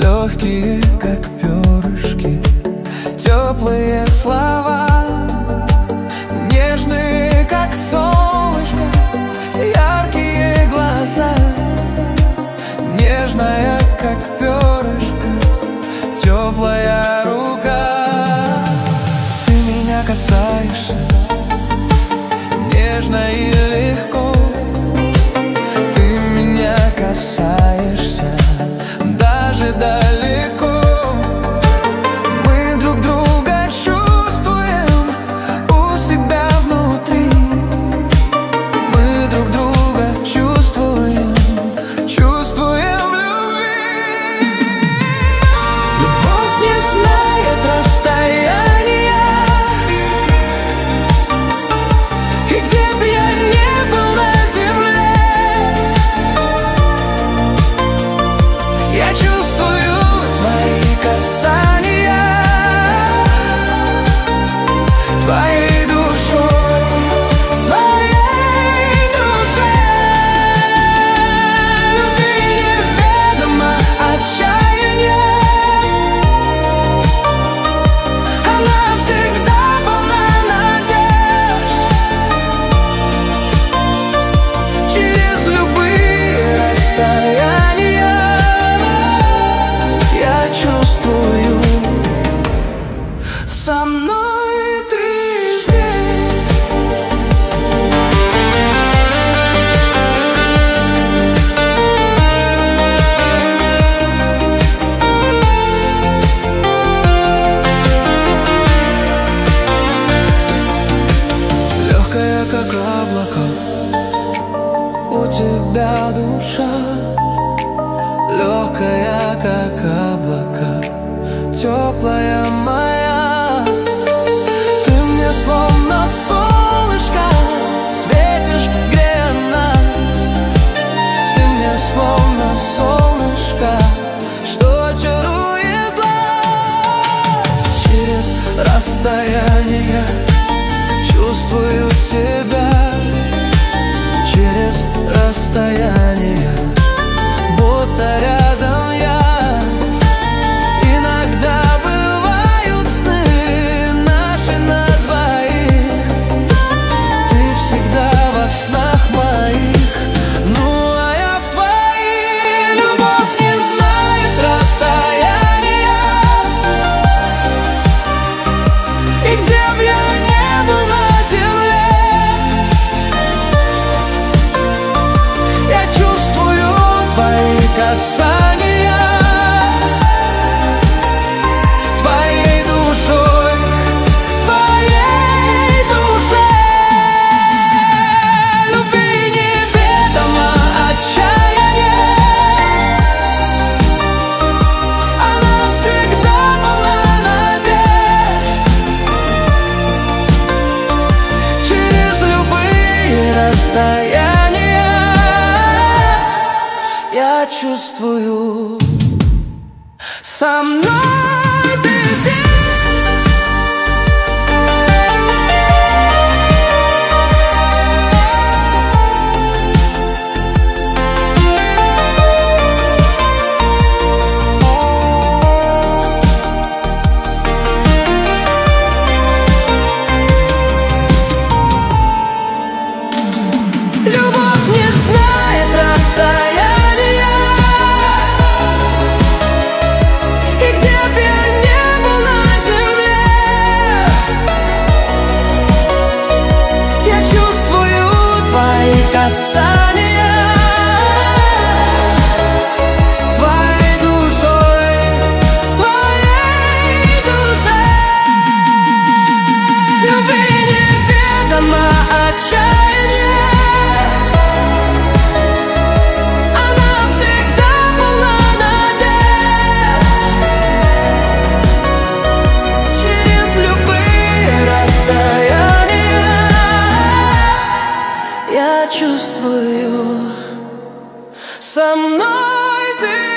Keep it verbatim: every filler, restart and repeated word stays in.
легкие, как перышки, теплые слова, нежные, как солнышко, яркие глаза, нежная, как перышко, теплая рука. Ты меня касаешься нежно и легко, ты меня касаешься даже далеко. Мы друг друга чувствуем у себя внутри, мы друг друга чувствуем, чувствуем в любви. Любовь не знает расстояния, и где бы я ни был на земле, я чувствую твои касания, твоей душой, своей душе. Любви неведомо отчаяние, она всегда полна надежд. Через любые расстояния я чувствую, со мной ты здесь. Легкая, как облако, у тебя душа, легкая, как облако, теплая моя. Ты мне словно солнышко, светишь, грея нас. Ты мне словно солнышко, что чарует глаз. Через расстояние чувствую тебя, через расстояние будто рядом я. Иногда бывают сны наши на двоих, ты всегда во снах моих, ну а я в твоих. Любовь не знает расстояния, и где б я ни был на земле, я чувствую твои касания, твоей душой, своей душе. Любви неведомо отчаяние, она всегда полна надежд. Через любые расстояния я чувствую, со мной ты здесь. Любовь не знает расстояния, и где б я ни был на земле, я чувствую твои касания, твоей душой, своей душе. Любви неведомо отчаяние, она всегда полна надежд. Через любые расстояния я чувствую, со мной ты.